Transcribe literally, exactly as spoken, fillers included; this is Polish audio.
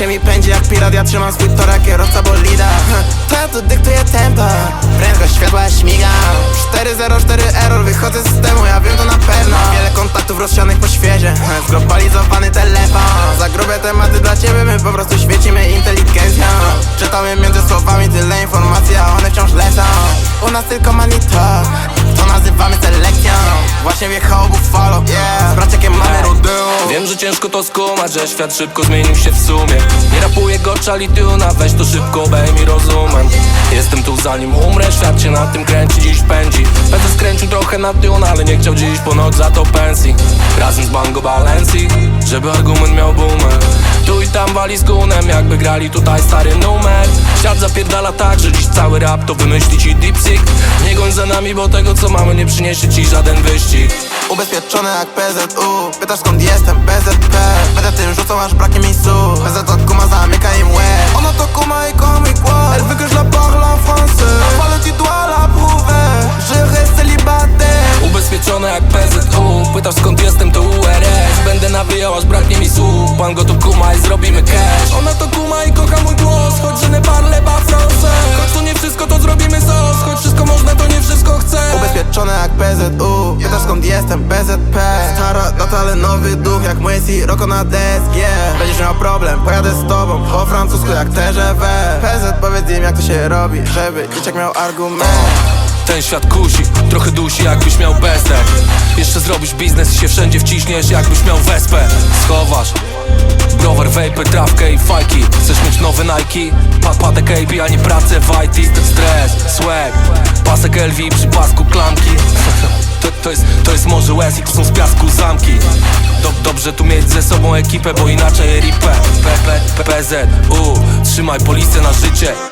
Życie mi pędzi jak pirat, ja trzymam swój tor jak kierowca bolida. To ja tu dyktuję tempo, prędkość światła śmiga. Cztery zero cztery error, wychodzę z systemu, ja wiem to na pewno. Wiele kontaktów rozsianych po świecie, zglobalizowany telefon. Za grube tematy dla ciebie, my po prostu świecimy inteligencją. Czytamy między słowami tyle informacji, a one wciąż lecą. U nas tylko money talk, to nazywamy selekcją. Właśnie wjechało Buffalo, yeah. Z braciakiem mamy rodeo. Wiem, że ciężko to skumać, że świat szybko zmienił się w sumie. Nie rapuję go Chalituna, weź to szybko, obej mi rozumem. Jestem tu zanim umrę, świat się na tym kręci, dziś pędzi. Będę skręcił trochę na tył, ale nie chciał dziś ponoć za to pensji. Razem z Bango Balenci, żeby argument miał boomer. Tu i tam wali z gunem, jakby grali tutaj stary numer. Świat zapierdala tak, że dziś cały rap to wymyśli ci dipsik. Nie goń za nami, bo tego co mamy nie przyniesie ci żaden wyścig. Ubezpieczony jak P Z U, pytasz skąd jestem, B Z P. Będę tym rzucą aż braknie mi słów. P Z to kuma, zamyka im łeb. Ono to kuma i kocha mój głos. Elle veut que je la parle en français. Ale tu dois la prouver. Je reste célibataire. Ubezpieczony jak P Z U, pytasz skąd jestem to U R S. Będę nawijał aż braknie mi słów. Pan go to kuma i zrobimy cash. Ona to kuma i kocha mój głos. Choć że nie parle pas français. Choć to nie wszystko to zrobimy sos. Choć wszystko można to nie wszystko chcę. Ubezpieczony jak P Z U, pytasz skąd jestem, B Z P. Stara data, ale nowy duch jak Messi, Roko na desk, yeah. Będziesz miał problem, pojadę z tobą po francusku jak T G V. P Z powiedz im jak to się robi, żeby dzieciak miał argument. Ten świat kusi, trochę dusi jakbyś miał bestek. Jeszcze zrobisz biznes i się wszędzie wciśniesz jakbyś miał wespę. Schowasz browar, vape, trawkę i fajki. Chcesz mieć nowe Nike? Padek A B, a nie pracę w I T. Stres, swag, pasek L V przy pasku klamki. To, to, jest, to jest może łez i to są z piasku zamki. Dob, dobrze tu mieć ze sobą ekipę, bo inaczej R I P. P, P, P, P Z, U, trzymaj polisę na życie.